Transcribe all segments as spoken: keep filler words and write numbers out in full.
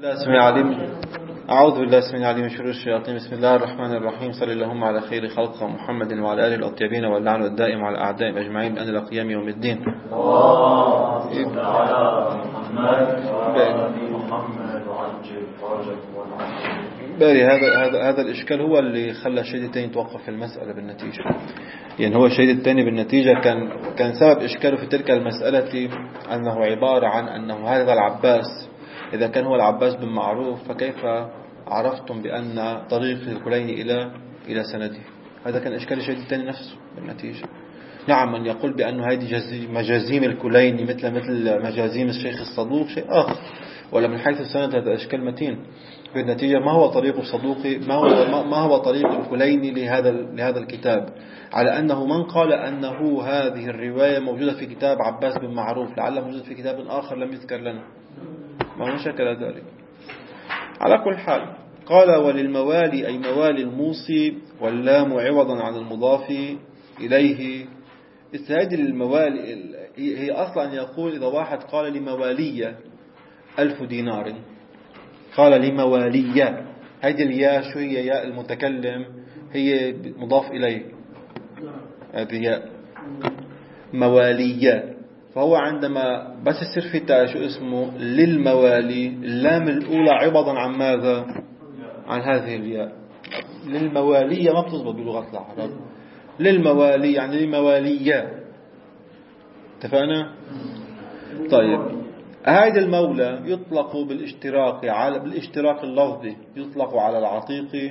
السميع العليم أعوذ بالله السميع العليم من شرور الشياطين. بسم الله الرحمن الرحيم. صلى اللهم على خير خلق محمد وعلى آله الأطيبين واللعن الدائم على أعدائهم أجمعين بأن القيام يوم الدين. اللهم على محمد وعلى محمد وعجل فرجك باري هذا هذا هذا الإشكال هو اللي خلى الشهيد الثاني يتوقف في المسألة بالنتيجة. يعني هو الشهيد الثاني بالنتيجة كان كان سبب إشكاله في تلك المسألة أنه عبارة عن أنه هذا العباس إذا كان هو العباس بن معروف فكيف عرفتم بأن طريق الكليني إلى إلى سنده؟ هذا كان إشكال الشهيد الثاني نفسه بالنتيجة. نعم من يقول بأن هذه مجازيم الكليني مثل مثل مجازيم الشيخ الصدوق شيء آخر، ولا من حيث السند هذا إشكال متين. بالنتيجة ما هو طريق الصدوق ما هو ما هو طريق الكليني لهذا لهذا الكتاب، على أنه من قال أنه هذه الرواية موجودة في كتاب عباس بن معروف لعلها موجودة في كتاب آخر لم يذكر لنا، ما هو شكل ذلك. على كل حال قال وللموالي أي موالي الموصي واللام عوضا عن المضاف إليه. استهاد الموالي هي أصلا يقول إذا واحد قال لموالية ألف دينار قال لموالية، هذه الياء شو هي؟ ياء المتكلم هي مضاف إليه، هذه ياء موالية. فهو عندما بس يصير في تاء شو اسمه للموالي، اللام الأولى عوضا عن ماذا؟ عن هذه الياء. للموالية ما بتضبط بلغة العرب، للموالي يعني لموالية. اتفقنا؟ طيب هذا المولى يطلق بالاشتراك على بالاشتراك اللفظي يطلق على العتيق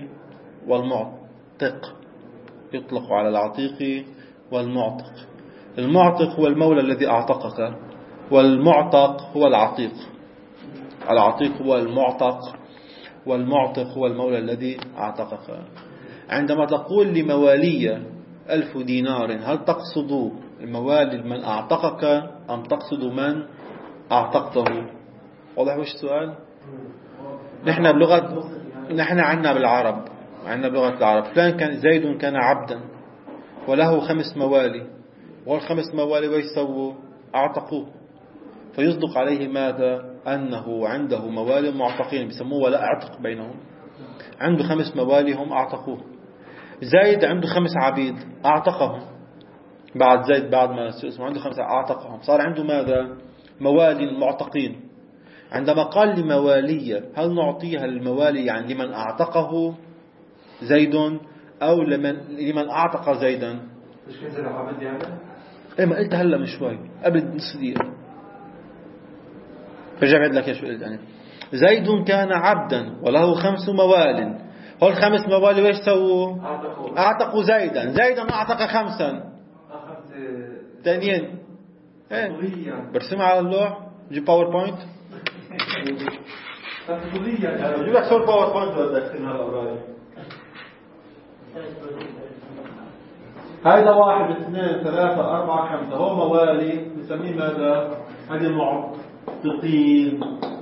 والمعتق، يطلق على العتيق والمعتق. المعتق هو المولى الذي أعتقك، والمعتق هو العتيق. العتيق هو المعتق والمعتق هو المولى الذي أعتقك. عندما تقول لموالية ألف دينار هل تقصد الموالي من أعتقك أم تقصد من أعتقته؟ واضح وش السؤال؟ نحن بلغة نحن عنا بالعرب عنا بلغة العرب فلان كان زيد كان عبدا وله خمس موالي، والخمس موالي ويسووا أعتقوه، فيصدق عليه ماذا؟ أنه عنده موالي معتقين بيسموه ولا أعتق بينهم، عنده خمس موالي هم أعتقوه. زيد عنده خمس عبيد أعتقهم، بعد زيد بعد ما اسمه عنده خمسة أعتقهم، صار عنده ماذا؟ موالي معتقين. عندما قال لموالية هل نعطيها الموالي يعني لمن أعتقه زيد أو لمن لمن أعتق زيدا؟ إيش كان زيد عبد يعني؟ إيه ما قلت هلا من شوي قبل نص دقيقة، فرجع بعد لك يا شو قلت يعني. زيد كان عبدا وله خمس موال، هو الخمس موالي ويش سووا؟ أعتقوا أعتقوا زيدا، زيدا أعتق خمسا أخذت تانيين. إيه برسمها على اللوح جيب باوربوينت جيب لك صور باوربوينت ولا تكتبها الأوراق. هذا واحد اثنين ثلاثة أربعة خمسة هو موالي نسميه ماذا؟ هذه المعتقين.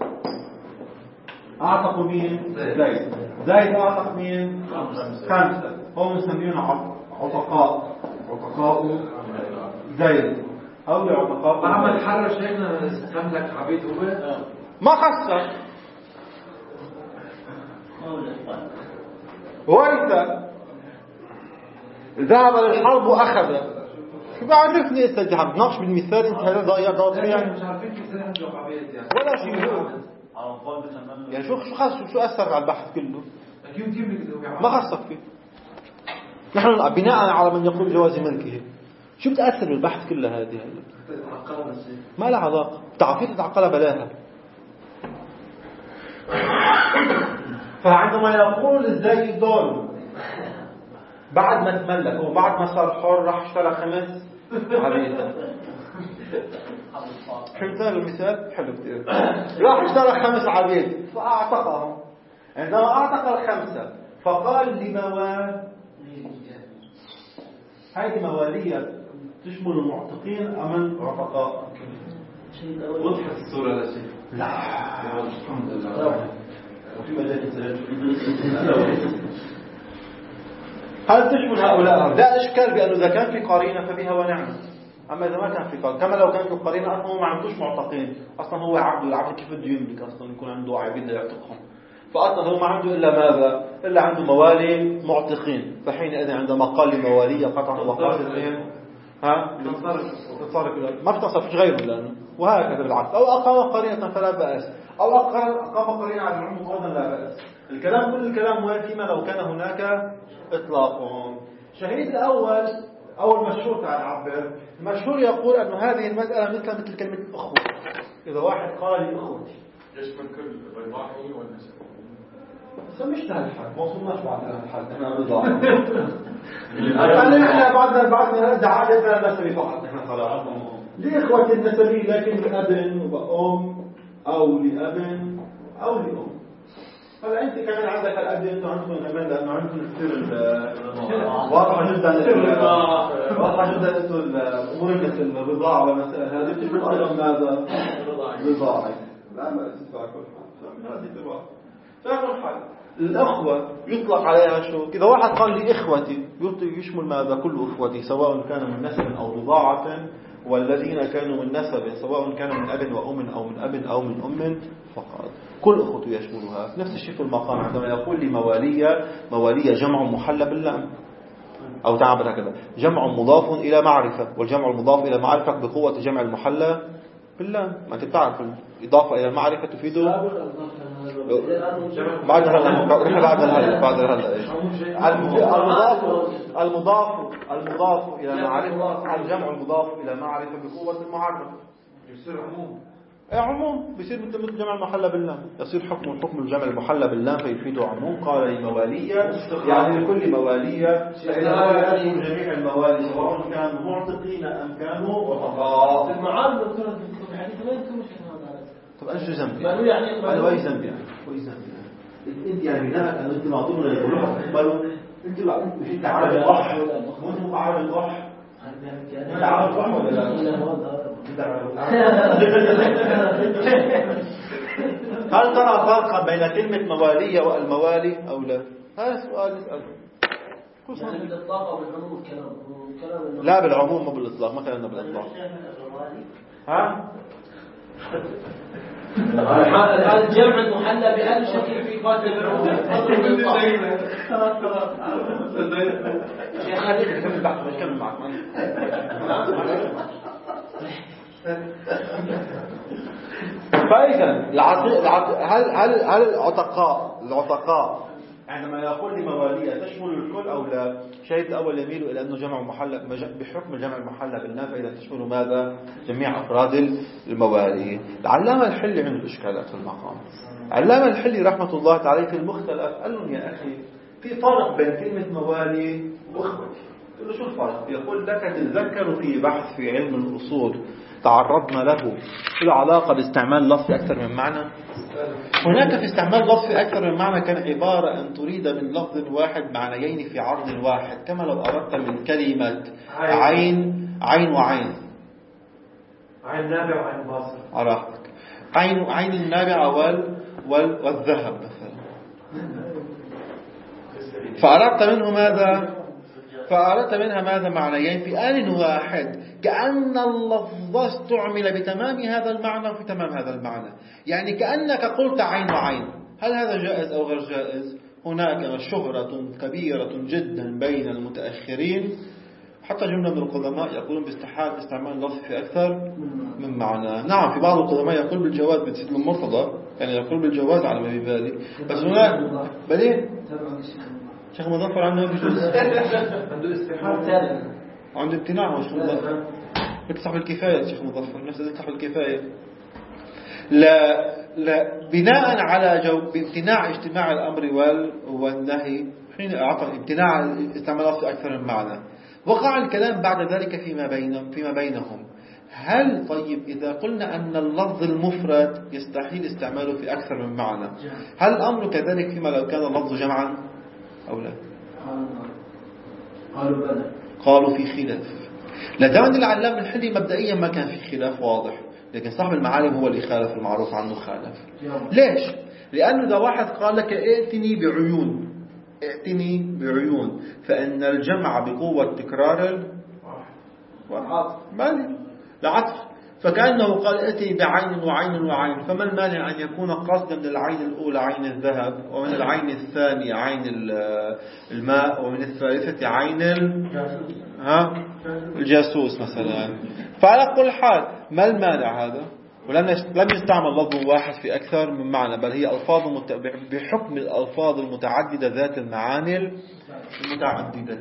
أعتقوا مين؟ زيد. زيد أعتق مين؟ خمسة هم نسميهم عتقاء، عتقاء زيد أو عتقاء. محمد حرر شيخنا استخدم لك عبيد هو ما خسر وإنت ذهب للحرب وأخذ. شو بعرفني استجحب نقش بالمثال انت هذا ضايع ضايع يعني مش عارفين كيف نحجب عبيد يعني ولا شيء يعني شو شو خاص شو أثر على البحث كله؟ ما خصك فيه. نحن بناء على من يقول جواز ملكه شو بتأثر بالبحث كله هذه ما لها علاقة. تعرفين تتعقلها بلاها. فعندما يقول الزيد دول بعد ما تملك وبعد ما صار حر راح اشترى خمس عبيد. حلو هذا المثال حلو كتير. راح اشترى خمس عبيد فأعتقهم. عندما أعتق الخمسة فقال لموالي، هذه موالية تشمل المعتقين أم العتقاء؟ وضحت الصورة لا شيء. لا الحمد لله. وفي مجال هل تشمل هؤلاء؟ لا إشكال بأنه إذا كان في قرينة فبها ونعمة. أما إذا ما كان في قرينة، كما لو كان في قرينة أصلا هو ما عندوش معتقين، أصلا هو عبد، العبد كيف بده يملك أصلا يكون عنده عبيد يعتقهم، فأصلا هو ما عنده إلا ماذا؟ إلا عنده موالي معتقين، فحينئذ عندما قال لموالية قطعا وقال اثنين ها تتصرف ما بتصرف غيره لأنه، وهكذا بالعكس. أو أقام قرينة فلا بأس، أو أقام قرينة على العموم قولا لا بأس. الكلام كل الكلام وين فيما لو كان هناك إطلاق. شهيد الأول أو المشهور تعال نعبر، المشهور يقول أن هذه المسألة مثل مثل كلمة أخوة. إذا واحد قال لي أخوتي يشمل كل الرضاعي والنسب. سمشنا الحد، ما وصلناش بعد الحد، احنا رضاعي. احنا بعدنا بعدنا دعايتنا النسبي فقط، احنا خلاص. لإخوة النسبي لكن لأب وأم أو لأب أو لأم. هلا أنت كمان عندك الأب، أنتم عندكم كمان لأنه عندكم كثير واضحة جدا، واضحة جدا أنتم الأمور مثل الرضاعة والمسائل هذه بتشمل أيضا ماذا؟ رضاعي. لا ما استفاق فاهم الحال. الأخوة يطلق عليها شو؟ إذا واحد قال لي إخوتي يشمل ماذا؟ كل إخوتي سواء كانوا من نسب أو رضاعة، والذين كانوا من نسب سواء كانوا من أب وأم أو من أب أو من أم فقط. كل أخوة يشملها. نفس الشيء في المقام عندما يقول لي موالية، موالية جمع محلى باللام، أو تعبر هكذا جمع مضاف إلى معرفة، والجمع المضاف إلى معرفة بقوة جمع المحلى باللام. ما أنت بتعرف الإضافة إلى المعرفة تفيده بعد هلا بعد هلا بعد هلا المضاف المضاف المضاف إلى معرفة، الجمع المضاف إلى معرفة بقوة المعرفة يصير عموم. اي عموم بيصير مثل مثل جمع المحلى باللام، يصير حكم حكم الجمع المحلى باللام فيفيده عموم. قال لموالية يعني لكل موالية، فإذا جميع الموالي سواء كانوا معتقين أم كانوا رفقاء. المعارض دكتور في الحديث ما يمكن مش هذا. طب ايش ذنبي؟ انا ايش ذنبي يعني؟ ايش ذنبي يعني؟ انت يعني بناء ان انت معطونا يقولوا تقبلوا انت لا انت مش انت عارف الضح مو انت عارف الضح انت عارف الضح ولا لا؟ هل ترى فرقا بين كلمة موالية والموالي أو لا؟ هذا سؤال نسأله. يعني بالإطلاق أو بالعموم الكلام؟ لا بالعموم مو بالإطلاق، ما كلامنا بالإطلاق. ها؟ هذا الجمع المحلى بأي شكل في قاتل العموم. يا خالد كمل بعد كمل معك. فإذا هل هل هل العتقاء العتقاء عندما يقول لموالية تشمل الكل أو لا؟ شهيد الأول يميل إلى أنه جمع محلى بحكم الجمع المحلى بالناف، فإذا تشمل ماذا؟ جميع أفراد الموالي. العلامة الحلي عنده إشكالات في المقام. العلامة الحلي رحمة الله تعالى في المختلف قال لهم يا أخي في فرق بين كلمة موالي وأخوتي. قل له شو الفرق؟ يقول لك تتذكر في بحث في علم الأصول تعرضنا له في العلاقة باستعمال لفظ أكثر من معنى. هناك في استعمال لفظ أكثر من معنى كان عبارة أن تريد من لفظ واحد معنيين في عرض واحد، كما لو أردت من كلمة عين عين وعين، عين نابع وعين باصر، عرفتك عين عين النابع وال والذهب مثلا، فأردت منه ماذا؟ فأردت منها ماذا؟ معنيين في آن واحد، كأن اللفظ استعمل بتمام هذا المعنى وفي تمام هذا المعنى. يعني كأنك قلت عين وعين. هل هذا جائز أو غير جائز؟ هناك شهرة كبيرة جدا بين المتأخرين، حتى جملة من القدماء يقولون باستحال استعمال اللفظ في أكثر من معنى. نعم في بعض القدماء يقول بالجواز، بتسيد من مرتضى يعني يقول بالجواز على ما ببالي، بس هناك بليه شيخ مظفر عنده بجوز عنده استحالة عنده امتناع. شيخ مظفر بيكسح الكفاية، شيخ مظفر نفسه يكسح الكفاية. لا لا بناء على جو بامتناع اجتماع الأمر والنهي حين أعطى امتناع استعمال في أكثر من معنى. وقع الكلام بعد ذلك فيما بينهم فيما بينهم هل طيب إذا قلنا أن اللفظ المفرد يستحيل استعماله في أكثر من معنى، هل الأمر كذلك فيما لو كان اللفظ جمعا أو لا؟ قالوا بلى. قالوا في خلاف. لدان العلام الحلي مبدئيا ما كان في خلاف واضح، لكن صاحب المعالم هو اللي خالف، المعروف عنه خالف. ليش؟ لأنه إذا واحد قال لك ائتني بعيون ائتني بعيون فإن الجمع بقوة تكرار مالي العطف. فكأنه قال ائتي بعين وعين وعين، فما المانع أن يكون قصدا للعين الأولى عين الذهب، ومن العين الثانية عين الماء، ومن الثالثة عين ها الجاسوس مثلا. فعلى كل حال ما المانع هذا؟ ولم لم يستعمل لفظ واحد في أكثر من معنى، بل هي ألفاظ مت... بحكم الألفاظ المتعددة ذات المعاني المتعددة.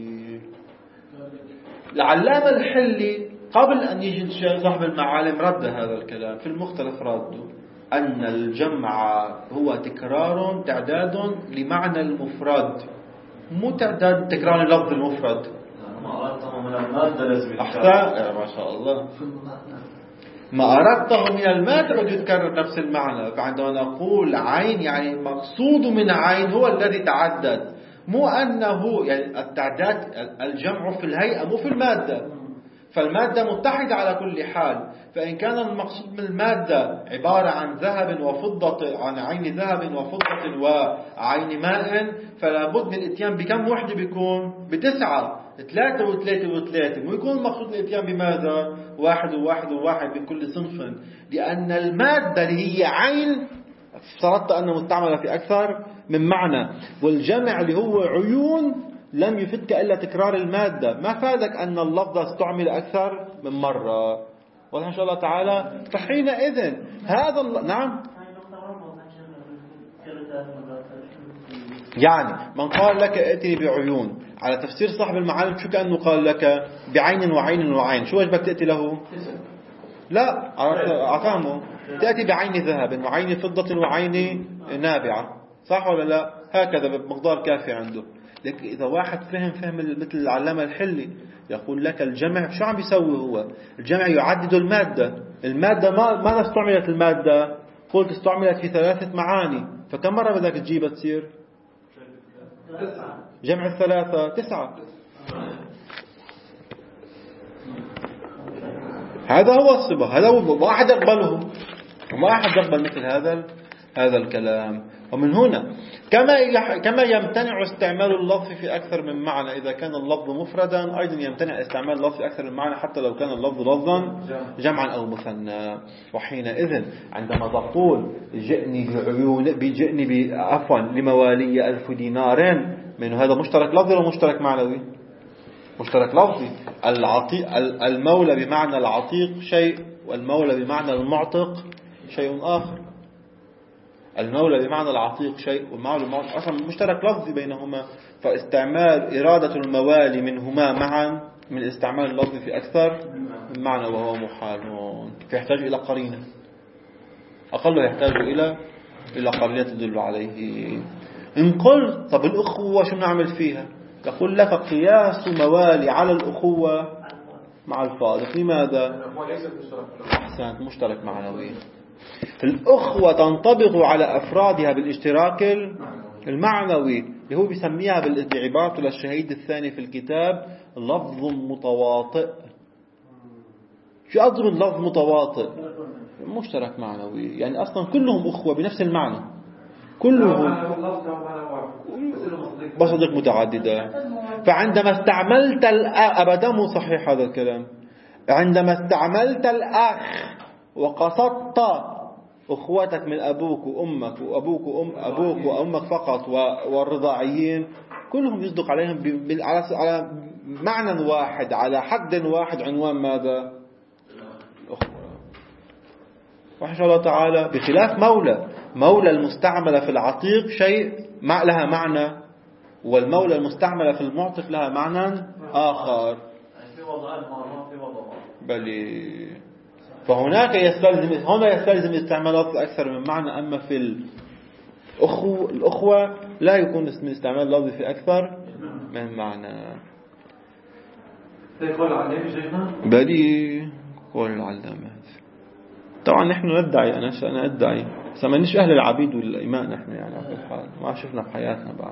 العلامة الحلي قبل أن يجي صاحب المعالم رد هذا الكلام في المختلف، رده أن الجمع هو تكرار تعداد لمعنى المفرد، مو تعداد تكرار لفظ المفرد. ما أردته من المادة لازم يتكرر. ما شاء الله، ما أردته من المادة يتكرر نفس المعنى. فعندما نقول عين يعني المقصود من عين هو الذي تعدد، مو أنه يعني التعداد الجمع في الهيئة مو في المادة. فالمادة متحدة على كل حال. فإن كان المقصود من المادة عبارة عن ذهب وفضة، عن عين ذهب وفضة وعين ماء، فلا بد من الاتيان بكم وحدة؟ بيكون بتسعة، ثلاثة وثلاثة وثلاثة. ويكون المقصود الاتيان بماذا؟ واحد وواحد وواحد من كل صنف، لأن المادة اللي هي عين افترضت أنه مستعملة في أكثر من معنى، والجمع اللي هو عيون لم يفدك إلا تكرار المادة، ما فادك أن اللفظ استعمل أكثر من مرة. والله إن شاء الله تعالى. فحينئذ هذا الل... نعم يعني من قال لك ائتني بعيون على تفسير صاحب المعالم، شو كأنه قال لك بعين وعين وعين، شو وجبك تأتي له؟ لا أعطامه تأتي بعين ذهب وعين فضة وعين نابعة، صح ولا لا؟ هكذا بمقدار كافي عنده. لكن إذا واحد فهم فهم مثل العلامة الحلي يقول لك الجمع شو عم بيسوي هو؟ الجمع يعدد المادة. المادة ما ما استعملت المادة، قلت استعملت في ثلاثة معاني، فكم مرة بدك تجيبها تصير؟ جمع الثلاثة تسعة. هذا هو الصبا، هذا هو ما أحد يقبله، وما أحد يقبل مثل هذا هذا الكلام. ومن هنا كما كما يمتنع استعمال اللفظ في أكثر من معنى إذا كان اللفظ مفردا، أيضا يمتنع استعمال اللفظ في أكثر من معنى حتى لو كان اللفظ لفظا جمعا أو مثنى. وحينئذ عندما تقول جئني بعيون بجئني عفوا لموالي ألف دينار، من هذا مشترك لفظي ولا مشترك معنوي؟ مشترك لفظي. العطيق المولى بمعنى العتيق شيء، والمولى بمعنى المعتق شيء آخر. المولى بمعنى العتيق شيء، والمولى بمعنى أصلا مشترك لفظي بينهما. فاستعمال إرادة الموالي منهما معا من استعمال اللفظ في أكثر من معنى، وهو محال. فيحتاج إلى قرينة، أقل يحتاج إلى إلى قرينة تدل عليه. إن قلت طب الأخوة شو نعمل فيها؟ يقول لك قياس موالي على الأخوة مع الفاضل. لماذا؟ أحسنت، مشترك معنوي. الأخوة تنطبق على أفرادها بالاشتراك المعنوي اللي هو بيسميها بالعبارة للشهيد الثاني في الكتاب لفظ متواطئ. شو قصده اللفظ متواطئ؟ مشترك معنوي، يعني أصلا كلهم أخوة بنفس المعنى، كلهم بصدق متعددة. فعندما استعملت الأخ أبدا مو صحيح هذا الكلام. عندما استعملت الأخ وقصدت أخوتك من أبوك وأمك وأبوك وأم أبوك وأمك فقط والرضاعيين كلهم يصدق عليهم على معنى واحد، على حد واحد، عنوان ماذا؟ الأخوة. وإن شاء الله تعالى بخلاف مولى مولى المستعملة في العتيق شيء لها معنى، والمولى المستعملة في المعتق لها معنى آخر. بل فهناك يستلزم هنا يستلزم استعمال أكثر من معنى. أما في الأخوة الأخوة لا يكون استعمال لفظ في أكثر من معنى. بل قول العلامة. طبعا نحن ندعي، أنا أنا أدعي بس ما نش أهل العبيد والإيمان نحن يعني على الحال ما شفنا بحياتنا بعد.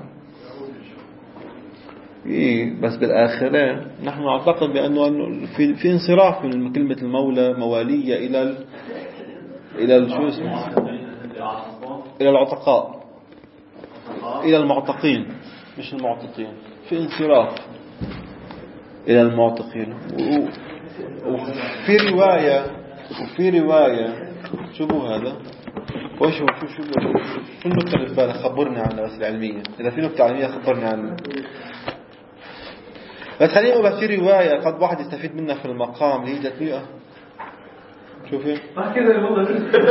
إيه بس بالآخرة نحن نعتقد بأنه في في انصراف من كلمة المولى موالية إلى ال إلى شو اسمه إلى العتقاء، إلى المعتقين مش المعتقين، في انصراف. إلى المعتقين. وفي رواية وفي رواية شوفوا هذا وش شو شو شو النكتة اللي في بالك خبرني عنها بس العلمية، إذا في نكتة علمية خبرني عنها. بس خلينا نقول بس في رواية قد واحد يستفيد منها في المقام اللي هي جت شوفي ما كذا الموضوع.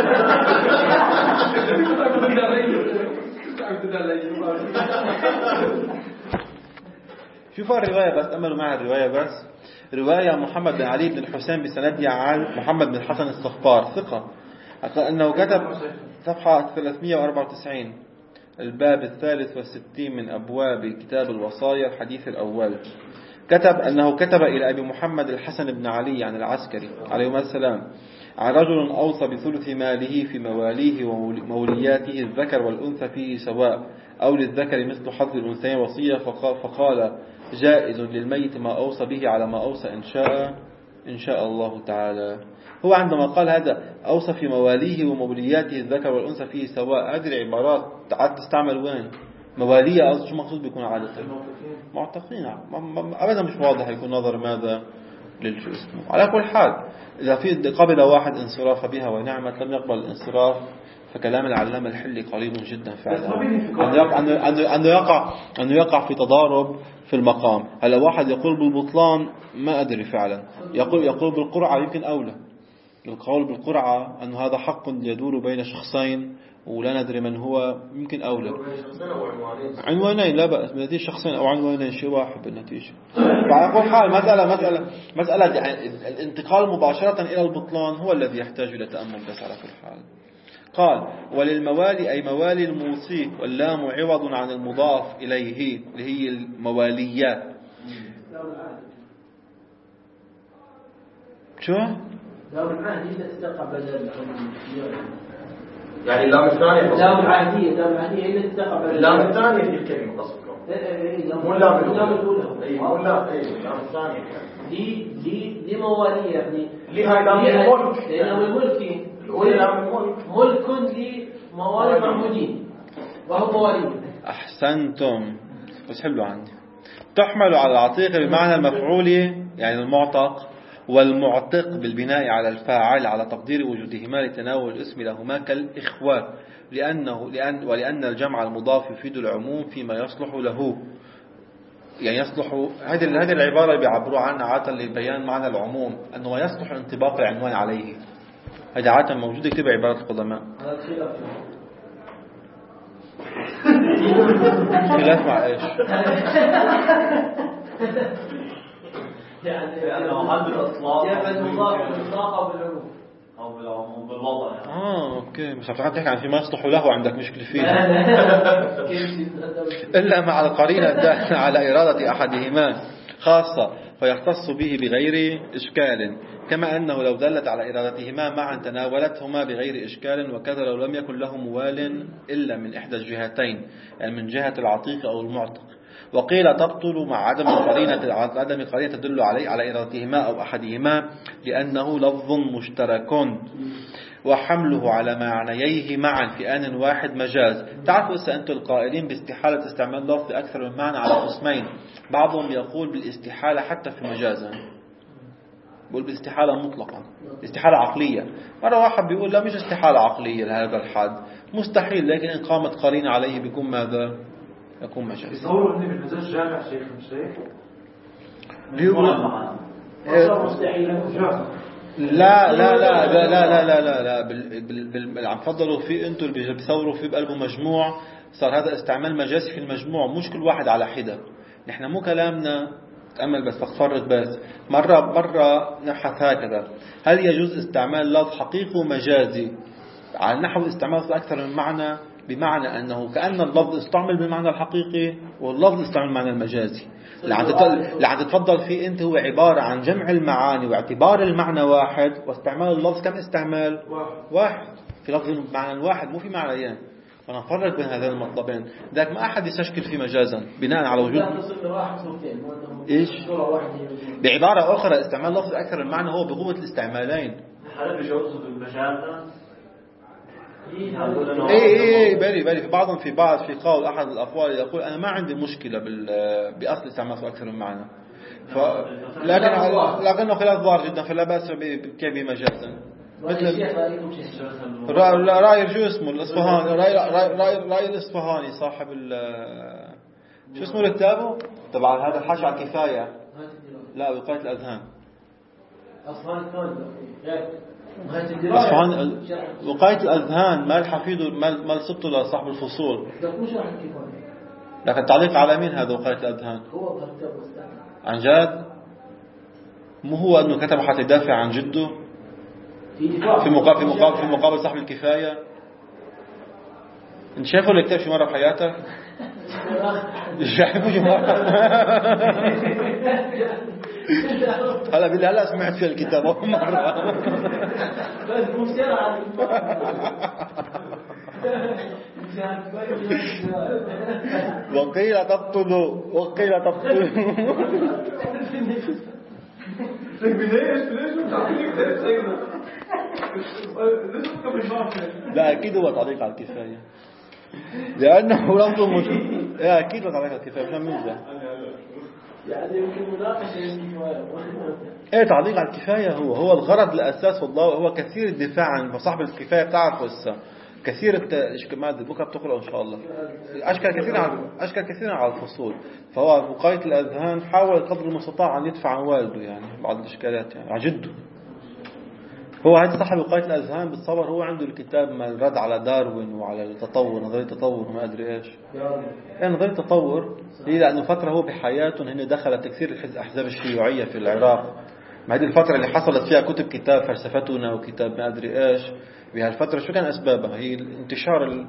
شوفوا الرواية بس أملوا معها الرواية بس. رواية محمد بن علي بن الحسين بسندها عن محمد بن الحسن الصفار ثقة أنه كتب صفحة ثلاثمئة وأربعة وتسعين الباب الثالث والستين من أبواب كتاب الوصايا الحديث الأول، كتب أنه كتب إلى أبي محمد الحسن بن علي عن العسكري عليه السلام عن رجل أوصى بثلث ماله في مواليه ومولياته الذكر والأنثى فيه سواء أو للذكر مثل حظ الأنثيين وصية، فقال جائز للميت ما أوصى به على ما أوصى إن شاء إن شاء الله تعالى. هو عندما قال هذا أوصى في مواليه ومولياته الذكر والأنثى فيه سواء، هذه العبارات عاد تستعمل وين؟ مواليه أصلا شو مقصود بيكون عادة؟ معتقين. أبدا مش واضح يكون نظر ماذا للشو اسمه. على كل حال إذا في قبل واحد انصراف بها ونعمة لم يقبل الانصراف فكلام العلامة الحلي قريب جدا فعلا أنه يقع أنه يقع في تضارب في المقام. هلا واحد يقول بالبطلان ما أدري فعلا، يقول يقول بالقرعة يمكن أولى. القول بالقرعة أن هذا حق يدور بين شخصين ولا ندري من هو يمكن أولى. عنوانين لا بأس، بنتيجة شخصين أو عنوانين شيء واحد بالنتيجة. فعلى كل حال مسألة مسألة مسألة يعني الانتقال مباشرة إلى البطلان هو الذي يحتاج إلى تأمل بس على كل حال. قال وللموالي أي موالي الموصي، واللام عوض عن المضاف إليه اللي هي المواليات. شو؟ لام العهد هي تتقبل يعني اللام الثانية اللام العهدية اللام العهدية هي اللي تتقبل اللام الثانية في الكلمة قصدكم؟ مو اللام الأولى. أي مو اللام أي اللام الثانية دي دي دي موالية يعني لي هاي لام الملك لأنه الملك الأولى لام الملك ملك لموالي معمودين وهو موالي. أحسنتم بس حلو عندي. تحمل على العتيق بمعنى المفعول يعني المعتق، والمعتق بالبناء على الفاعل على تقدير وجودهما لتناول الاسم لهما كالإخوة، لأنه لأن ولأن الجمع المضاف يفيد العموم فيما يصلح له. يعني يصلح هذه هذه العبارة اللي بيعبروا عنها عادة لبيان معنى العموم أنه ما يصلح انطباق العنوان عليه. هذه عادة موجودة كتير بعبارات القدماء. خلاف مع إيش؟ يعني لأنه محل الأصلاح يعمل مضاف بالإطلاق أو بالعموم أو بالعموم بالوضع يعني. آه أوكي مش عم تحكي عن فيما يصلح له عندك مشكلة فيه لا إلا مع القرينة الدالة على إرادة أحدهما خاصة فيختص به بغير إشكال، كما أنه لو دلت على إرادتهما معا تناولتهما بغير إشكال، وكذا لو لم يكن له موال إلا من إحدى الجهتين يعني من جهة العتيق أو المعتق. وقيل تبطل مع عدم قرينة عدم قرينة تدل عليه على إرادتهما أو أحدهما لأنه لفظ مشترك وحمله على معنييه معا في آن واحد مجاز. تعرفوا إذا أنتم القائلين باستحالة استعمال لفظ أكثر من معنى على قسمين، بعضهم يقول بالاستحالة حتى في مجازا، بيقول بالاستحالة مطلقا استحالة عقلية. مرة واحد بيقول لا مش استحالة عقلية لهذا الحد مستحيل، لكن إن قامت قرينة عليه بيكون ماذا؟ يكون مجاز. يصوروا إني بالمجاز جامع شيخ مش هيك؟ لا لا لا لا لا لا لا لا بال بال بال عم فضلوا فيه انتوا اللي بيصوروا فيه بقلبه مجموع، صار هذا استعمال مجازي في المجموع مش كل واحد على حدة. نحن مو كلامنا تأمل بس تفرد بس مرة مرة نبحث هكذا، هل يجوز استعمال لفظ حقيقي ومجازي على نحو استعمال أكثر من معنى، بمعنى أنه كأن اللفظ استعمل بالمعنى الحقيقي واللفظ استعمل بالمعنى المجازي. اللي عم تتفضل فيه أنت هو عبارة عن جمع المعاني واعتبار المعنى واحد، واستعمال اللفظ كم استعمال؟ واحد في لفظ معنى واحد مو في معنيين. فنفرق بين هذين المطلبين، ذاك ما أحد يستشكل فيه مجازا بناء على وجود إيش؟ بعبارة أخرى استعمال لفظ أكثر من معنى هو بقوة الاستعمالين. هل بجوزه بالمجازة؟ اي اي بالي بالي في بعضهم في بعض في قول احد الاقوال يقول انا ما عندي مشكله بال باصل استعمال اكثر من معنى، ف... لكن لكنه خلاف ظاهر جدا فلا بأس بكيفه مجازا. مثل رأي شو اسمه الإصفهاني، رأي رأي رأي الإصفهاني صاحب ال شو اسمه كتابه تبع هذا الحاشي على الكفاية. لا وقاية الأذهان. أصفهاني وقاية الأذهان ما الحفيد ما السبته لصاحب الفصول. لكن تعليق على مين هذا وقاية الأذهان؟ عن جد؟ مو هو أنه كتب حتى يدافع عن جده في مقابل في مقابل في مقابل صاحب الكفاية. انت شايفه الكتاب شو مرة بحياتك؟ شايفه شو مرة؟ هلا بالله هلا سمعت في الكتاب أول مرة. وقيل تقتلوا وقيل تقتلوا. لا أكيد هو تعليق على الكفاية لأنه لفظ مش أكيد هو تعليق على الكفاية مش ممزح يعني يمكن مناقشة ايه تعليق على الكفاية هو هو الغرض الأساس والله هو كثير الدفاع عن فصاحب الكفاية بتعرفه هسه كثير الت... ما بكره بتقرأ إن شاء الله أشكال كثير عن أشكال كثير على الفصول. فهو وقاية الأذهان حاول قدر المستطاع أن يدفع عن والده يعني بعض الإشكالات يعني عن جده. هو هذا صاحب وقاية الأذهان بتصور هو عنده الكتاب ما الرد على داروين وعلى التطور نظرية التطور وما أدري إيش يعني نظرية التطور ليه لأنه فترة هو بحياته هنا دخل تكثير الأحزاب الشيوعية في العراق. ما هذه الفترة اللي حصلت فيها كتب كتاب فلسفتنا وكتاب ما أدري إيش بهالفترة شو كان أسبابها هي انتشار ال...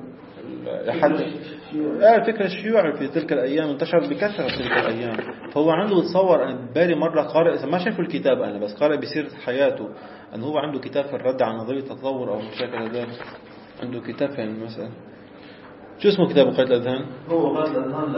الفكر الشيوعي في تلك الأيام انتشر بكثرة في تلك الأيام. فهو عنده تصور أنا بالي مرة قارئ إذا ما شافوا الكتاب أنا بس قارئ بسيرة حياته أنه هو عنده كتاب في الرد عن نظرية التطور أو مشاكل هذا عنده كتاب في المسألة. شو اسمه كتاب وقاية الأذهان؟ هو وقاية الأذهان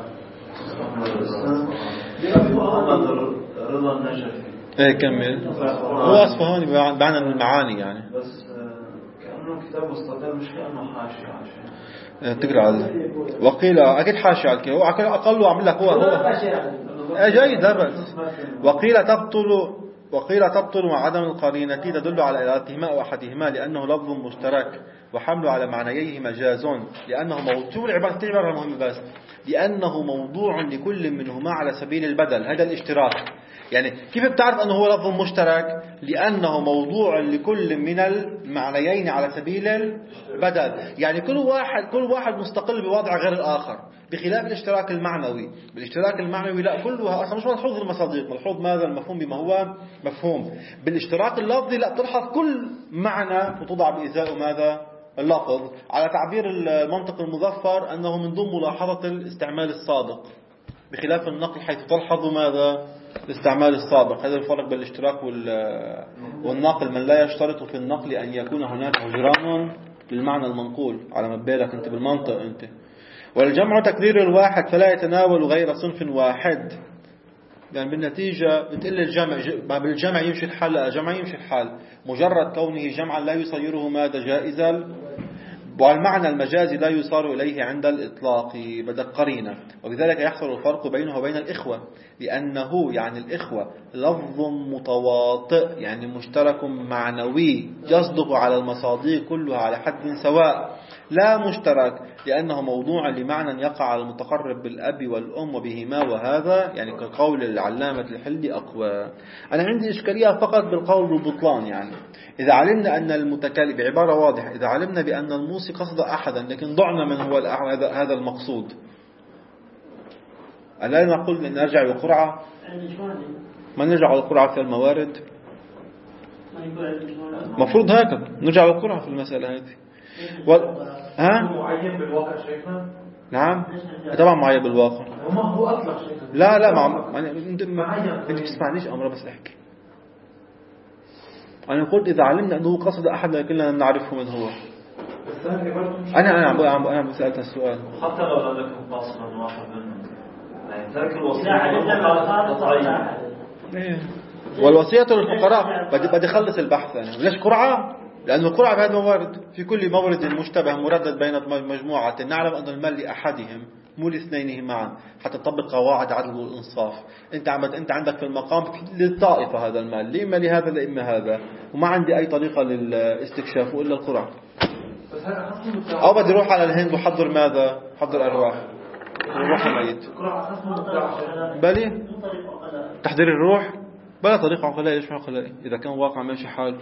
ل محمد رضا النجفي. إيه كمل. هو أصفهاني بمعنى المعاني يعني. بس كأنه كتاب مستقل مش كأنه حاشي عشان. تقرأ عليه. وقيل أكيد حاشي على الكتاب. هو أقل وعمل لك هو هو. جيد لا بأس. وقيل تبطل وقيل تبطل مع عدم القرينة تدل على إرادتهما أو أحدهما لأنه لفظ مشترك وحمله على معنييه مجاز لأنه موضوع العبارة تعبر مهم بس لأنه موضوع لكل منهما على سبيل البدل. هذا الاشتراك يعني كيف بتعرف أنه هو لفظ مشترك لأنه موضوع لكل من المعنيين على سبيل البدل يعني كل واحد كل واحد مستقل بوضع غير الآخر بخلاف الاشتراك المعنوي. بالاشتراك المعنوي لا كلها أصلا مش ملحوظ المصادق ملحوظ ماذا المفهوم بما هو مفهوم. بالاشتراك اللفظي لا تلحظ كل معنى وتضع بإزاء ماذا اللفظ على تعبير المنطق المظفر أنه من ضمن ملاحظة الاستعمال الصادق بخلاف النقل حيث تلحظ ماذا الاستعمال السابق. هذا الفرق بين الاشتراك والنقل من لا يشترط في النقل أن يكون هناك هجران للمعنى المنقول على ما بالك أنت بالمنطق أنت. والجمع تكرير الواحد فلا يتناول غير صنف واحد يعني بالنتيجة بتقل الجمع بالجمع يمشي الحال لا الجمع يمشي الحال مجرد كونه جمعا لا يصيره ماذا جائزا والمعنى المجازي لا يصار إليه عند الإطلاق بدل قرينة. وبذلك يحصل الفرق بينه وبين الإخوة لأنه يعني الإخوة لفظ متواطئ يعني مشترك معنوي يصدق على المصادق كلها على حد سواء لا مشترك لأنه موضوع لمعنى يقع على المتقرب بالأب والأم وبهما وهذا يعني كقول العلامة الحلي أقوى. أنا عندي إشكالية فقط بالقول بالبطلان يعني إذا علمنا أن المتكلم بعبارة واضحة إذا علمنا بأن الموصي قصد أحدا لكن ضعنا من هو هذا المقصود ألا نقول أن نرجع للقرعة ما نرجع للقرعة في الموارد مفروض هكذا نرجع للقرعة في المسألة هذه و... ها؟ معين بالواقع شيخنا نعم طبعا معين بالواقع وما هو أطلق شيخنا لا لا مع... انت ما بتسمعنيش أمر بس احكي. أنا قلت إذا علمنا أنه قصد أحد لكن لا نعرفه من هو. أنا أنا عم عم أنا بسألت السؤال. حتى لو لم يكن قاصدا واحد منهم. يعني ترك الوصية. والوصية للفقراء بدي بدي أخلص البحث أنا ليش قرعة؟ لأن القرعة بهذا موارد، في كل مورد مشتبه مردد بين مجموعة نعلم أن المال لأحدهم مو لاثنينه معا، حتى تطبق قواعد عدل والإنصاف. أنت أنت عندك في المقام للطائفة هذا المال، لإما لهذا لإما هذا، وما عندي أي طريقة للاستكشاف إلا القرعة. أو بدي أروح على الهند وحضر ماذا؟ حضر أرواح الروح الميت. بلي تحضير الروح بلا طريقة عقلائية. ليش عقلائي؟ إذا كان واقع ماشي حال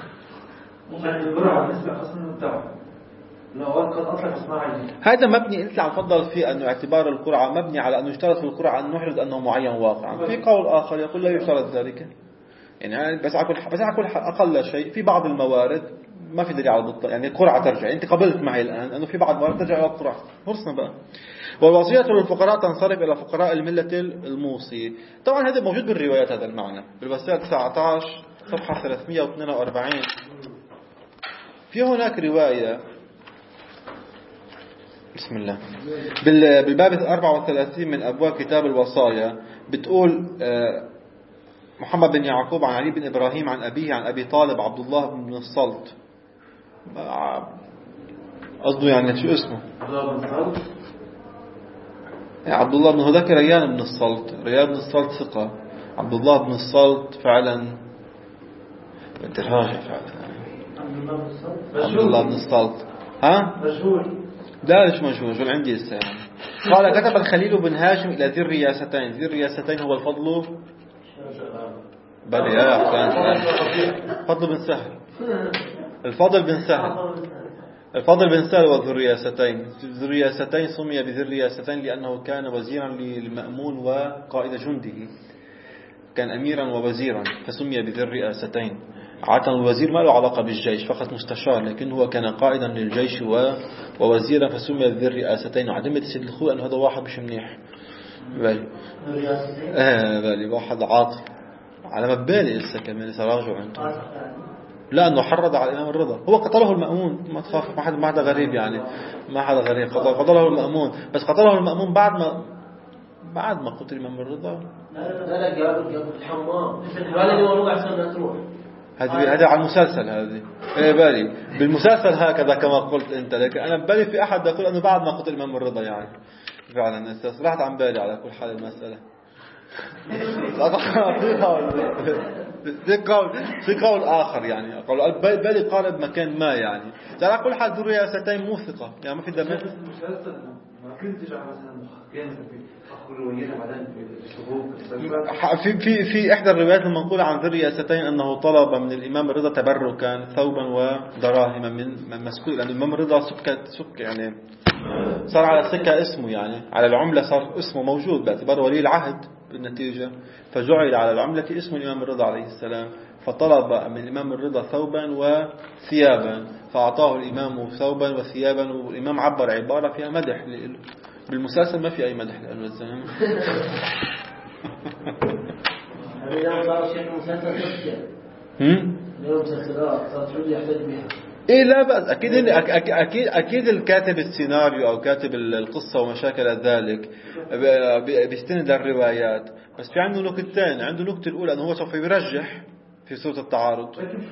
هذا مبني. أنت عم تفضل فيه أنه اعتبار القرعة مبني على أنه يشترط في القرعة أن نحرز أنه معين واقعا. في قول آخر يقول لا يشترط ذلك، يعني بس أقول بس أقول أقل شيء في بعض الموارد ما في دليل على البطل، يعني القرعة ترجع. أنت قبلت معي الآن أنه في بعض الموارد ترجع إلى القرعة. فرصنا بقى. والوصية للفقراء تنصرف إلى فقراء الملة الموصي. طبعا هذا موجود بالروايات هذا المعنى بالوصية تسعة عشر صفحة ثلاثمئة واثنين وأربعين. في هناك رواية بسم الله بالباب أربعة وثلاثين من أبواب كتاب الوصايا بتقول محمد بن يعقوب عن علي بن إبراهيم عن أبيه عن أبي طالب عبد الله بن الصلت. قصده يعني شو اسمه عبد الله بن هذاك ريان بن الصلت. ريان بن الصلت ثقة. عبد الله بن الصلت فعلا بنت الراجع فعلا. عبد الله بن الصلت ها مجهول. لا مش مجهول مجهول عندي لسه يعني. قال كتب الخليل بن هاشم إلى ذي الرياستين. ذي الرياستين هو الفضل بل يا أحسان فضل بن سهل. الفضل بن سهل الفضل بن سهل وذو الرياستين. ذو الرياستين سمي بذي الرياستين لأنه كان وزيرا للمأمون وقائد جنده، كان أميرا ووزيرا فسمي بذي الرياستين. عادة الوزير ما له علاقة بالجيش فقط مستشار، لكن هو كان قائدا للجيش ووزيرا فسمي بذي الرئاستين. وعدم تسيد الخوء أنه هذا واحد مش منيح بالي آه بالي واحد عاطل على مبالي لسه كمان سراجع عنده. لا أنه حرض على الإمام الرضا. هو قتله المأمون ما تخاف ما حد ما حدا غريب يعني ما حدا غريب قتله المأمون. بس قتله المأمون بعد ما بعد ما قتل الإمام الرضا. لا لا جابوا جابوا الحمام ولا اللي وروا أحسن تروح. هذه هذا على المسلسل هذه ايه بالي بالمسلسل هكذا كما قلت انت، لكن انا ببالي في احد يقول انه بعد ما قتل الامام الرضا يعني فعلا راحت عن بالي على كل حال المساله. في قول في قول اخر يعني قول بالي قارب مكان ما يعني على كل حال ذو الرياستين مو ثقه يعني ما في دم. ما كنتش مثلا محققين في في في احدى الروايات المنقوله عن ذي الرياستين انه طلب من الامام الرضا تبركا ثوبا ودراهم من مسكوك، لان الامام الرضا سكت سك يعني صار على سكه اسمه يعني على العمله صار اسمه موجود باعتباره ولي العهد بالنتيجه، فجعل على العمله اسم الامام الرضا عليه السلام. فطلب من الامام الرضا ثوبا وثيابا فاعطاه الامام ثوبا وثيابا، والامام عبر عباره فيها مدح له. بالمسلسل ما في أي مدح لأنه الزمان اليوم صار شيء مسلسل تفكير هم اليوم مسلسلات صار شو اللي يحتاج بها إيه لا بأس أكيد أكيد أكيد الكاتب السيناريو أو كاتب القصة ومشاكل ذلك بيستند للروايات، بس في عنده نكتتين. عنده نكتة الأولى أنه هو سوف يرجح في صورة التعارض.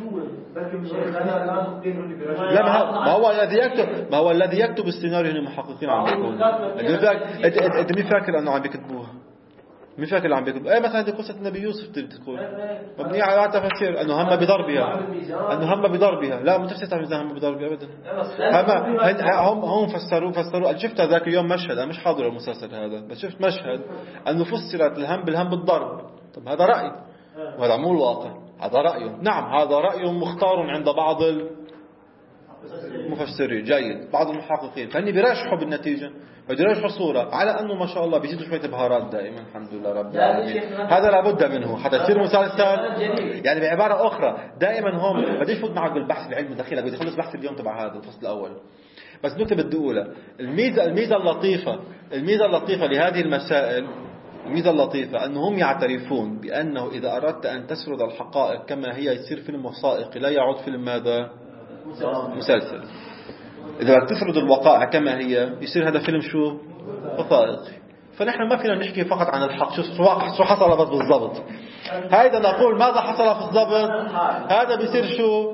لا ما هو الذي يكتب ما هو الذي يكتب السيناريو هم المحققين عم بيقول. أنت أنت مين فاكر أنه عم بيكتبوها؟ مين فاكر عم بيكتبوا؟ إيه مثلا هذه قصة النبي يوسف تقول مبنية على تفسير أنه هم بضربها أنه هم بضربها. لا مو تفسير الميزان هم بضربها أبدا. هم هم هم فسروا فسروا شفت ذاك اليوم مشهد أنا مش حاضر المسلسل هذا بس شفت مشهد أنه فسرت الهم بالهم بالضرب. طب هذا رأي وهذا مو الواقع، هذا رأي. نعم هذا رأي مختار عند بعض المفسرين جيد بعض المحققين، فاني بيرشحوا بالنتيجة بيرشحوا صورة على أنه ما شاء الله بيزيدوا شوية بهارات دائما الحمد لله رب العالمين. هذا لابد منه حتى يصير مسلسل يعني. بعبارة أخرى دائما هم بديش فوت معك بالبحث العلمي الدخيل بدي أخلص بحث اليوم تبع هذا الفصل الأول. بس نكتة بدي أقولها الميزة الميزة اللطيفة الميزة اللطيفة لهذه المسائل الميزة اللطيفة أنهم يعترفون بأنه إذا أردت أن تسرد الحقائق كما هي يصير فيلم وثائقي لا يعود فيلم ماذا مسلسل. إذا تسرد الوقائع كما هي يصير هذا فيلم شو وثائقي. فنحن ما فينا نحكي فقط عن الحق شو حصل بس بالضبط. هيدا نقول ماذا حصل في الضبط، هذا بيصير شو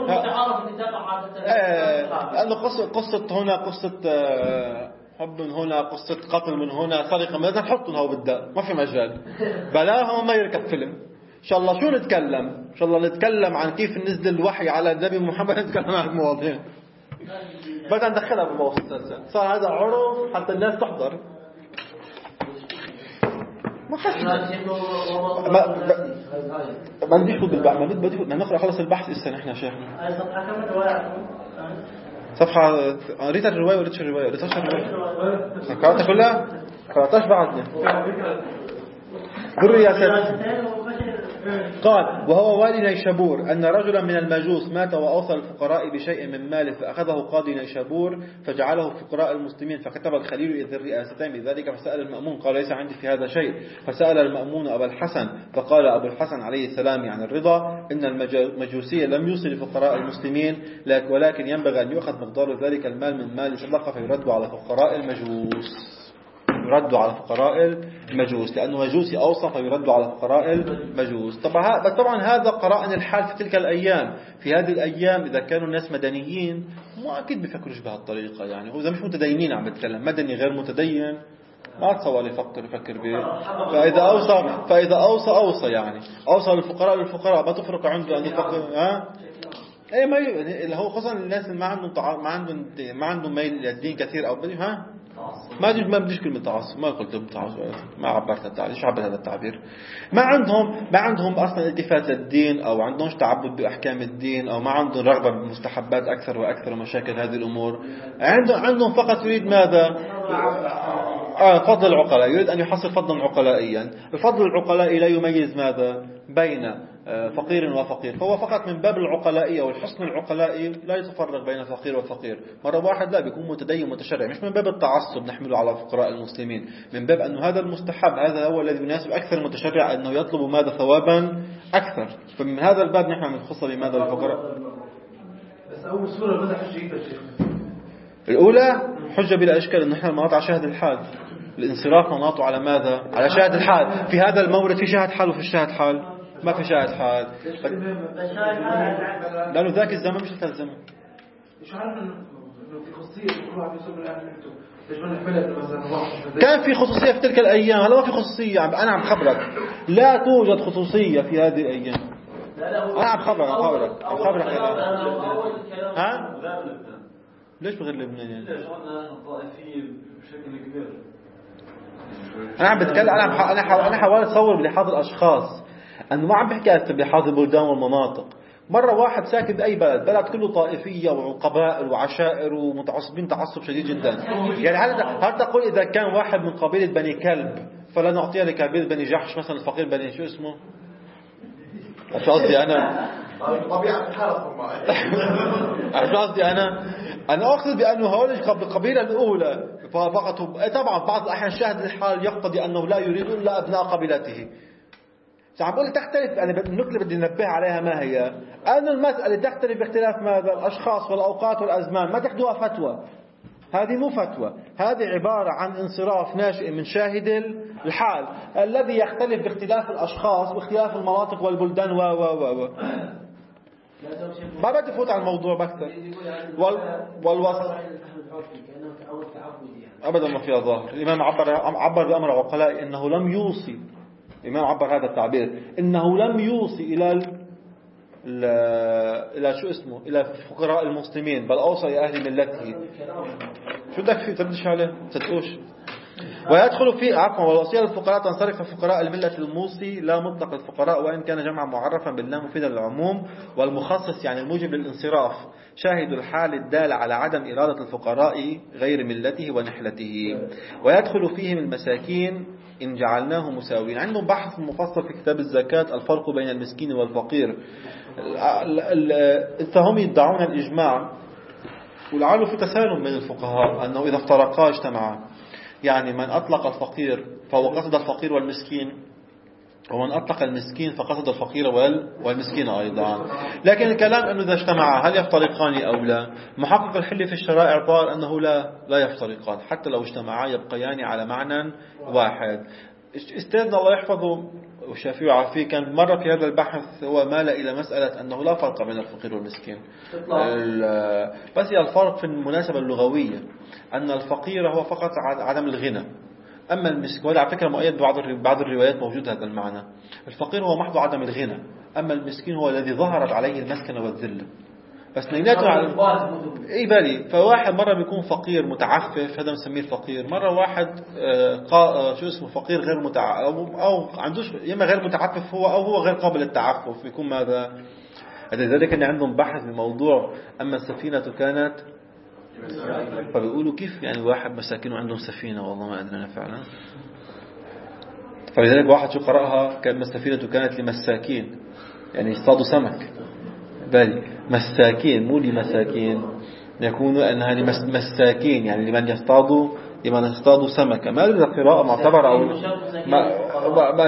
ايه، لأنه قصة قصة هنا قصة حب من هنا، قصة قتل من هنا، سرقة من هنا، نحطهم هو بالداء ما في مجال، بلاهم ما يركب فيلم. إن شاء الله شو نتكلم، إن شاء الله نتكلم عن كيف نزل الوحي على النبي محمد، نتكلم عن المواضيع بدنا ندخلها بالموضوع. صار هذا عرف حتى الناس تحضر. ما حس ما ما بدي فوت بالبحث، ما بدي فوت، نقرأ خلص البحث لسه نحن شيخنا. صفحة كم رواية؟ صفحة قريت الرواية ولا الرواية؟ قريت الرواية قرأتها كلها؟ قرأتهاش بعدني. قولوا يا سيد. قال وهو والي نيشابور أن رجلا من المجوس مات وأوصى الفقراء بشيء من ماله، فأخذه قاضي نيشابور فجعله فقراء المسلمين، فكتب الخليل إذ الرئاستين بذلك، فسأل المأمون قال ليس عندي في هذا شيء، فسأل المأمون أبا الحسن فقال أبو الحسن عليه السلام عن الرضا إن المجوسية لم يوصي لفقراء المسلمين ولكن ينبغي أن يؤخذ مقدار ذلك المال من مال صدقة فيرد على فقراء المجوس، يرد على فقراء المجوس لأنه مجوسي أوصى فيرد على فقراء المجوس. طبعا بس طبعا هذا قرأنا الحال في تلك الأيام. في هذه الأيام إذا كانوا الناس مدنيين ما أكيد بيفكروش بهالطريقة، يعني هو إذا مش متدينين عم بتكلم، مدني غير متدين ما تصور يفكر يفكر به. فإذا أوصى فإذا أوصى أوصى يعني أوصى للفقراء للفقراء ما تفرق عنده أن يفكر ها أي ما اللي هو خصوصا الناس اللي ما عندهم ما عندهم ما عندهم ميل للدين كثير أو بدي ها ما ما بديش كلمة تعصب، ما قلت تعصب، ما عبرت التعبير، ايش عبرت هذا التعبير؟ ما عندهم ما عندهم أصلا التفات للدين أو عندهمش تعبد بأحكام الدين أو ما عندهم رغبة بمستحبات أكثر وأكثر ومشاكل هذه الأمور. عندهم عندهم فقط يريد ماذا؟ آه فضل العقلاء، يريد أن يحصل فضلا عقلائيا. الفضل العقلائي لا يميز ماذا؟ بين فقير وفقير، فهو فقط من باب العقلائية والحسن العقلائي لا يتفرق بين فقير وفقير. مرة واحد لا بيكون متدين متشرع، مش من باب التعصب نحمله على فقراء المسلمين، من باب أنه هذا المستحب، هذا هو الذي يناسب أكثر المتشرع أنه يطلب ماذا ثوابا أكثر. فمن هذا الباب نحن نخص بماذا الفقراء. بس أول سورة بدأ حجة الأولى حجة بلا إشكال، أن نحن مناط على شاهد الحال، الانصراف مناطه على ماذا؟ على شاهد الحال. في هذا المورد في شاهد حال وفي شاهد حال ما في شاهد حال، لأنه ذاك الزمن مش ذاك الزمن. مش عارف إنه في خصوصية كل واحد يسوي الآن نكتب ليش ما نحملها مثلا. كان في خصوصية في تلك الأيام، هلا ما في خصوصية. أنا عم خبرك لا توجد خصوصية في هذه الأيام. أنا عم خبرك عم خبرك عم خبرك ها؟ ليش بغير لبنان يعني؟ ليش عندنا طائفية بشكل كبير. أنا عم بتكلم أنا أنا أنا حاولت أصور بلحاظ الأشخاص، أنه ما عم بحكي بلحاظ البلدان والمناطق. مرة واحد ساكن بأي بلد، بلد كله طائفية وقبائل وعشائر ومتعصبين تعصب شديد جدا. يعني هل هل تقول إذا كان واحد من قبيلة بني كلب فلا نعطيه لقبيلة بني جحش مثلا الفقير بني شو اسمه؟ شو قصدي أنا؟ طبيعة الحالة معي. شو قصدي أنا؟ أنا أقصد بأنه هؤلاء القبيلة الأولى فقط طبعا بعض الأحيان شاهد الحال يقتضي أنه لا يريد إلا أبناء قبيلته. عم بقول تختلف. أنا النقطة بدي ننبه عليها ما هي؟ أن المسألة تختلف باختلاف ماذا؟ الأشخاص والأوقات والأزمان. ما تاخذوها فتوى، هذه مو فتوى، هذه عبارة عن انصراف ناشئ من شاهد الحال الذي يختلف باختلاف الأشخاص واختلاف المناطق والبلدان و و و ما بدي فوت على الموضوع بكثر. وال والوصف أبدا ما فيها ظاهر. الإمام عبر عبر بأمر عقلاء إنه لم يوصي، الإمام عبر هذا التعبير إنه لم يوصي إلى ال إلى شو اسمه إلى فقراء المسلمين بل أوصى إلى أهل ملته. شو بدك فيه تردش عليه تدقوش. ويدخل فيه عفوا والوصية للفقراء تنصرف فقراء الملة الموصي لا مطلق الفقراء وإن كان جمعا معرفا بالله مفيدا للعموم، والمخصص يعني الموجب للانصراف شاهد الحال الدال على عدم إرادة الفقراء غير ملته ونحلته. ويدخل فيهم المساكين إن جعلناه مساوين. عندهم بحث مفصل في كتاب الزكاة الفرق بين المسكين والفقير. فهم يدعون الإجماع ولعله في تسالم من الفقهاء أنه إذا افترقا اجتمعا، يعني من أطلق الفقير فهو قصد الفقير والمسكين ومن أطلق المسكين فقصد الفقير والمسكين أيضا. لكن الكلام أنه إذا اجتمعا هل يفترقان أو لا؟ محقق الحل في الشرائع قال أنه لا لا يفترقان، حتى لو اجتمعا يبقيان على معنى واحد. استاذنا الله يحفظه والشافعي وعافيه كان مرة في هذا البحث هو مال إلى مسألة أنه لا فرق بين الفقير والمسكين، بس هي الفرق في المناسبة اللغوية أن الفقير هو فقط عدم الغنى، أما المسكين وهذا على فكرة مؤيد بعض بعض الروايات موجود هذا المعنى. الفقير هو محض عدم الغنى، أما المسكين هو الذي ظهرت عليه المسكنة والذلة. بس نيناته على اي بالي. فواحد مرة بيكون فقير متعفف هذا مسميه الفقير، مرة واحد قا... شو اسمه فقير غير متع... أو... أو عندوش يما غير متعفف هو أو هو غير قابل للتعفف بيكون ماذا. لذلك إن عندهم بحث بموضوع أما السفينة كانت، فبيقولوا كيف يعني واحد مساكين وعندهم سفينة، والله ما أدري أنا فعلا. فلذلك واحد شو قرأها كان السفينة كانت لمساكين يعني يصطادوا سمك، بالي مساكين مو لمساكين، يكونوا أنها لمساكين يعني لمن يصطادوا لمن يصطادوا سمكة. ما أدري القراءة معتبرة أو ما ما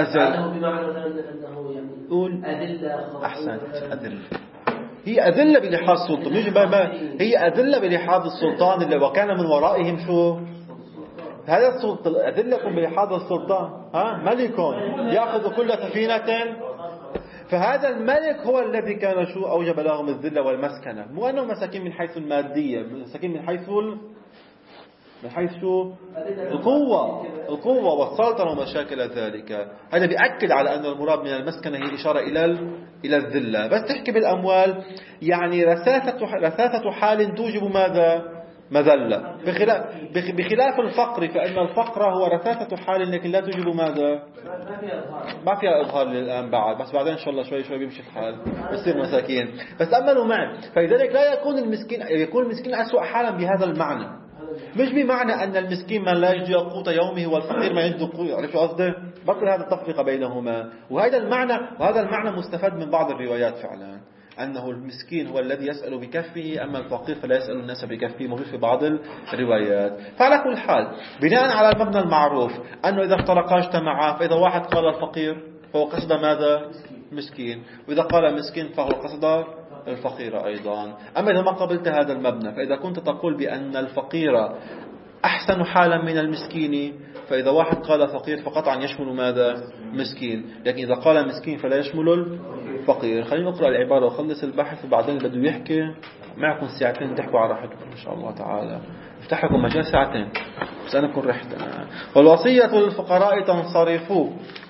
قول أحسن أدلة. هي أذلة بلحاظ السلطان، هي أذلة بلحاظ السلطان اللي وكان من ورائهم شو هذا السلطان. أذلة بلحاظ السلطان ها ملك يأخذ كل سفينة، فهذا الملك هو الذي كان شو أوجب لهم الذلة والمسكنة، مو أنهم مساكين من حيث المادية، مساكين من حيث من حيث شو القوة القوة والسلطنة ومشاكل ذلك. هذا بيأكد على أن المراد من المسكنة هي إشارة إلى إلى الذلة. بس تحكي بالأموال يعني رثاثة رثاثة حال توجب ماذا مذلة، بخلاف بخلاف الفقر، فإن الفقر هو رثاثة حال لكن لا توجب ماذا ما فيها إظهار للآن بعد، بس بعدين إن شاء الله شوي شوي بيمشي الحال بصير مساكين. بس أمنوا معي، فلذلك لا يكون المسكين يكون المسكين أسوأ حالا بهذا المعنى، مش بمعنى أن المسكين من لا يجد قوت يومه والفقير ما يجد قوت. عرفت شو قصده؟ بطل هذا التفرقة بينهما. وهذا المعنى وهذا المعنى مستفاد من بعض الروايات فعلا، أنه المسكين هو الذي يسأل بكفه أما الفقير فلا يسأل الناس بكفه، موجود في بعض الروايات. فعلى كل حال بناء على المبنى المعروف أنه إذا افترقا اجتمعا، فإذا واحد قال الفقير فهو قصد ماذا مسكين، وإذا قال مسكين فهو قصد الفقير أيضا. أما إذا ما قبلت هذا المبنى، فإذا كنت تقول بأن الفقير أحسن حالا من المسكين، فإذا واحد قال فقير فقطعا يشمل ماذا مسكين، لكن إذا قال مسكين فلا يشمل الفقير. خلينا نقرأ العبارة وخلص البحث وبعدين بده يحكي معكم ساعتين تحكوا على راحتكم إن شاء الله تعالى، افتح لكم مجال ساعتين بس أنا كن رحت. والوصية للفقراء تنصرفوا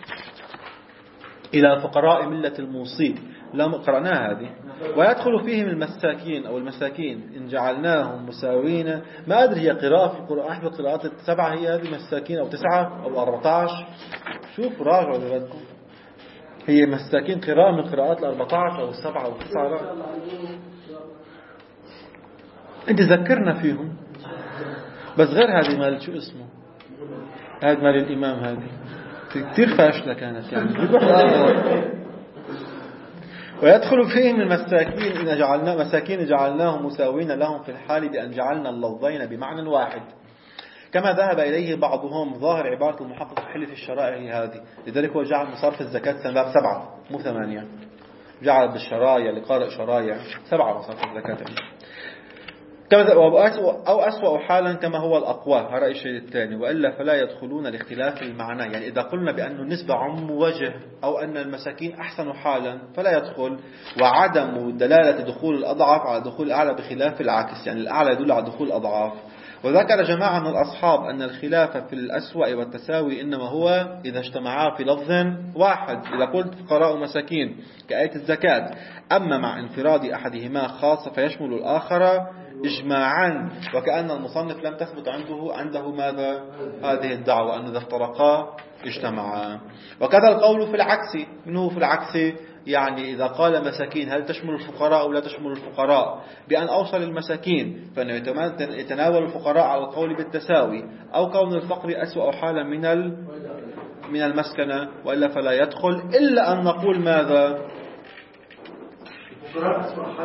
إلى فقراء ملة الموصي، لا قرأناها هذه. ويدخل فيهم المساكين أو المساكين إن جعلناهم مساوين. ما أدري هي قراءة في القرآن أحد القراءات السبعة هي هذه مساكين أو تسعة أو أربعة عشر، شوف راجعوا لذلكم. هي مساكين قراءة من قراءات الأربعة عشر أو السبعة أو التسعة. أنت ذكرنا فيهم بس غير هذه مال شو اسمه هذا مال الإمام هذه كثير فاشلة كانت يعني. ويدخل فيهم المساكين إن جعلنا مساكين جعلناهم مساوين لهم في الحال بأن جعلنا اللفظين بمعنى واحد، كما ذهب إليه بعضهم. ظاهر عبارة المحقق الحل في الشرائع هذه، لذلك هو جعل مصارف الزكاة سبعة مو ثمانية، جعل بالشرايع لقارئ شرايع سبعة مصارف الزكاة أو أسوأ حالا كما هو الأقوى. هذا الشيء الثاني. وإلا فلا يدخلون لاختلاف المعنى، يعني إذا قلنا بأن النسبة عم وجه أو أن المساكين أحسن حالا فلا يدخل. وعدم دلالة دخول الأضعاف على دخول الأعلى بخلاف العكس، يعني الأعلى يدل على دخول الأضعاف. وذكر جماعة من الأصحاب أن الخلاف في الأسوأ والتساوي إنما هو إذا اجتمعا في لفظ واحد، إذا قلت فقراء ومساكين كآية الزكاة، أما مع انفراد أحدهما خاصة فيشمل الآخر إجماعا. وكأن المصنف لم تثبت عنده عنده ماذا هذه الدعوة أن إذا افترقا اجتمعا. وكذا القول في العكس، منه في العكس يعني إذا قال مساكين هل تشمل الفقراء أو لا تشمل الفقراء، بأن أوصل المساكين فإنه يتناول الفقراء على القول بالتساوي، أو كون الفقر أسوأ حالا من من المسكنة، وإلا فلا يدخل. إلا أن نقول ماذا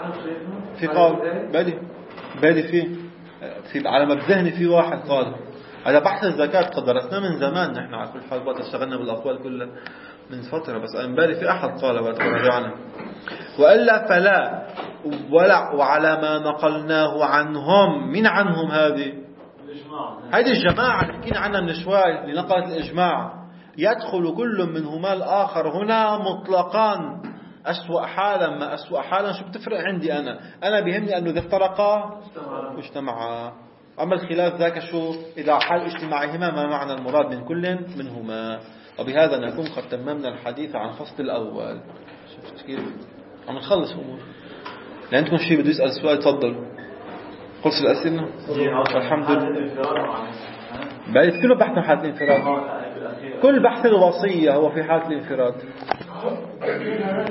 في قول بالي بالي فيه في على ما بذهني في واحد قال هذا بحث الزكاة قد درسناه من زمان نحن على كل حال، وقت اشتغلنا بالأقوال كلها من فترة، بس امبارح في أحد قال وقت رجعنا. وإلا فلا ولا وعلى ما نقلناه عنهم. من عنهم هذه؟ هذه الجماعة اللي حكينا عنها من شوي اللي نقلت الإجماع، يدخل كل منهما الآخر هنا مطلقا. أسوأ حالا ما أسوأ حالا، شو بتفرق عندي أنا؟ أنا بيهمني أنه إذا افترقا واجتمعا. أما الخلاف ذاك شو؟ إذا حال اجتماعهما ما معنى المراد من كل منهما. وبهذا نكون قد تممنا الحديث عن فصل الأول. شفت كيف؟ عم نخلص أمور. لأنكم شيء بده يسأل سؤال تفضل. خلص الأسئلة؟ الحمد لله. بعد كله بحث عن حالة الانفراد. كل بحث الوصية هو في حالة الانفراد.